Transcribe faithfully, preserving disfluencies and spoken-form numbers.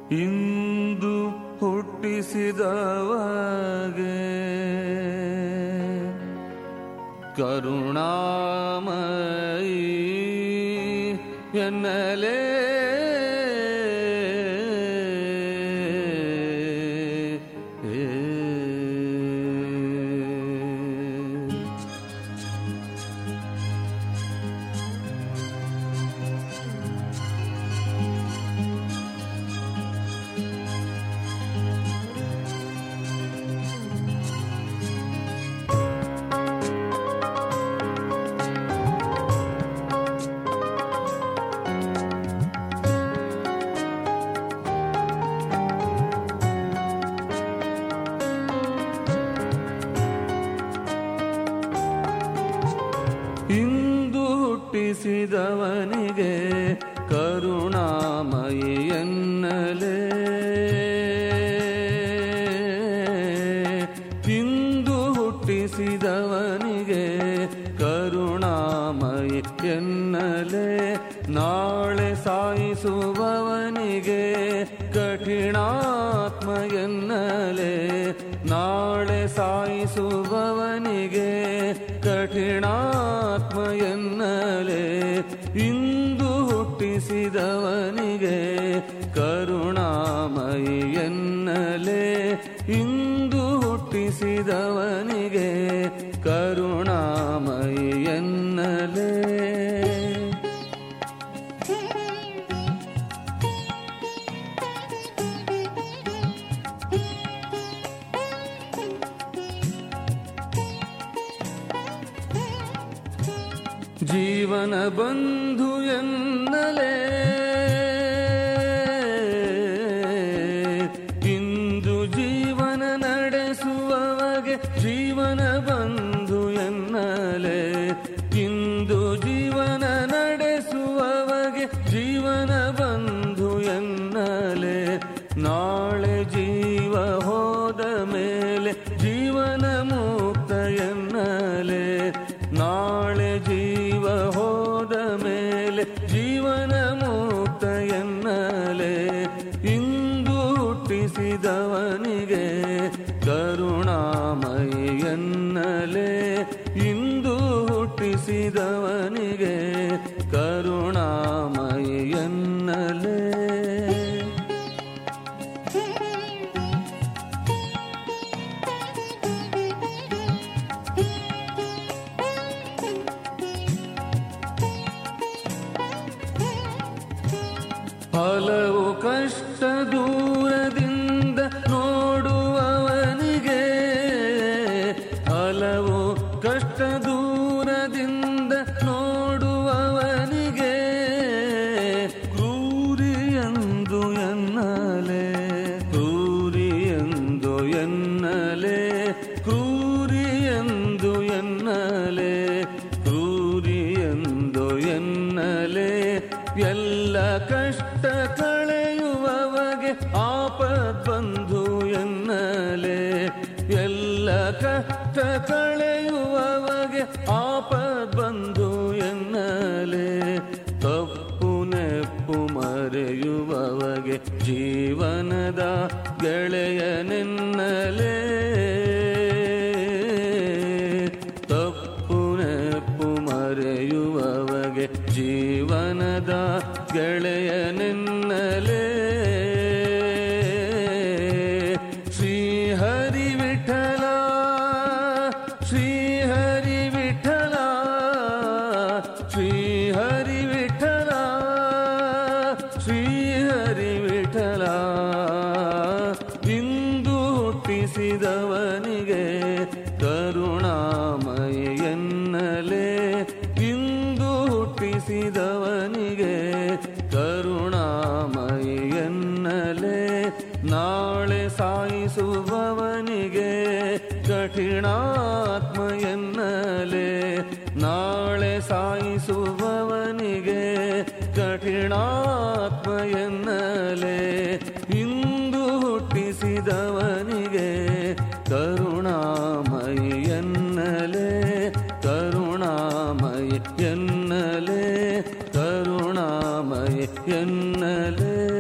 ಇಂದು ಹುಟ್ಟಿಸಿದವಗೆ ಕರುಣಾಮಯಿ ಎನ್ನಲೇ ಇಂದು ಹುಟ್ಟಿಸಿದವನಿಗೆ ಕರುಣಾಮಯಿ ಎನ್ನಲೇ ಇಂದು ಹುಟ್ಟಿಸಿದವನಿಗೆ ಕರುಣಾಮಯಿ ಎನ್ನಲೇ ನಾಳೆ ಸಾಯಿಸುವವನಿಗೆ ಕಠಿಣಾತ್ಮ ಎನ್ನಲೇ ನಾಳೆ ಸಾಯಿಸುವವನಿಗೆ ಕಠಿಣಾತ್ಮ ಎನ್ನಲೇ ಇಂದು ಹುಟ್ಟಿಸಿದವನಿಗೆ ಕರುಣಾಮಯಿ ಎನ್ನಲೇ ಇಂದು ಹುಟ್ಟಿಸಿದವನಿಗೆ ಕರುಣಾಮಯಿ ಎನ್ನಲೇ ಜೀವನ ಬಂಧು ಎನ್ನಲೇ ಇಂದು ಜೀವನ ನಡೆಸುವವಗೆ ಜೀವನ ಬಂಧು ಎನ್ನಲೇ ಇಂದು ಜೀವನ ನಡೆಸುವವಗೆ ಜೀವನ ಬಂಧು ಎನ್ನಲೇ ನಾಳೆ ಜೀವ ಹೋದ ಮೇಲೆ ಜೀವನ ಮುಕ್ತ ಎನ್ನಲೇ ನಾಳೆ ಜೀವ ಹೋದ ಮೇಲೆ ಜೀವನ ಮುಕ್ತ ಎನ್ನಲೇ ಇಂದು ಹುಟ್ಟಿಸಿದವನಿಗೆ ಕರುಣಾಮಯಿ ಎನ್ನಲೇ ಇಂದು ಹುಟ್ಟಿಸಿದವನಿಗೆ ಕರುಣಾಮಯಿ ಎನ್ನಲೇ ಹಲವು ಕಷ್ಟ ದೂರದಿಂದ ನೋಡುವವನಿಗೆ ಹಲವು ಕಷ್ಟ ದೂರದಿಂದ ನೋಡುವವನಿಗೆ ಕ್ರೂರಿಯೆಂದು ಎನ್ನಲೇ ಕ್ರೂರಿಯೆಂದು ಎನ್ನಲೇ ಕ್ರೂರಿಯೆಂದು ಎನ್ನಲೇ ಕ್ರೂರಿಯೆಂದು ಎನ್ನಲೇ ಎಲ್ಲ ಕಷ್ಟ ಕಳೆಯುವವಗೆ ಆಪದ್ ಬಂಧು ಎನ್ನಲೇ ಎಲ್ಲ ಕಷ್ಟ ಕಳೆಯುವವಗೆ ಆಪದ್ ಬಂಧು ಎನ್ನಲೇ ತಪ್ಪು ನೆಪ್ಪು ಮರೆಯುವವಗೆ ಜೀವನದ ಗೆಳೆಯನೆನ್ನಲೇ ತಪ್ಪು ನೆಪ್ಪು ಮರೆಯುವವಗೆ ಜೀವನದ ಗೆಳೆಯನೆನ್ನಲೇ ಶ್ರೀಹರಿ ವಿಠಲ ಶ್ರೀಹರಿ ವಿಠಲ ಶ್ರೀಹರಿ ವಿಠಲ ಶ್ರೀಹರಿ ವಿಠಲ ಇಂದು ಹುಟ್ಟಿಸಿದವನಿಗೆ ಕರುಣಾಮಯಿ ಎನ್ನಲೇ ಇಂದು ಹುಟ್ಟಿಸಿದವನಿಗೆ ಕರುಣಾಮಯಿ ಎನ್ನಲೇ ನಾಳೆ ಸಾಯಿಸುವವನಿಗೆ ಕಠಿಣಾತ್ಮ ಎನ್ನಲೇ ನಾಳೆ ಸಾಯಿಸುವವನಿಗೆ ಕಠಿಣಾತ್ಮ ಎನ್ನಲೇ ಇಂದು ಹುಟ್ಟಿಸಿದವನಿಗೆ ಕರುಣಾಮಯಿ ಎನ್ನಲೇ ಕರುಣಾಮಯಿ ಎನ್ನಲೇ ಕರುಣಾಮಯಿ ಎನ್ನಲೇ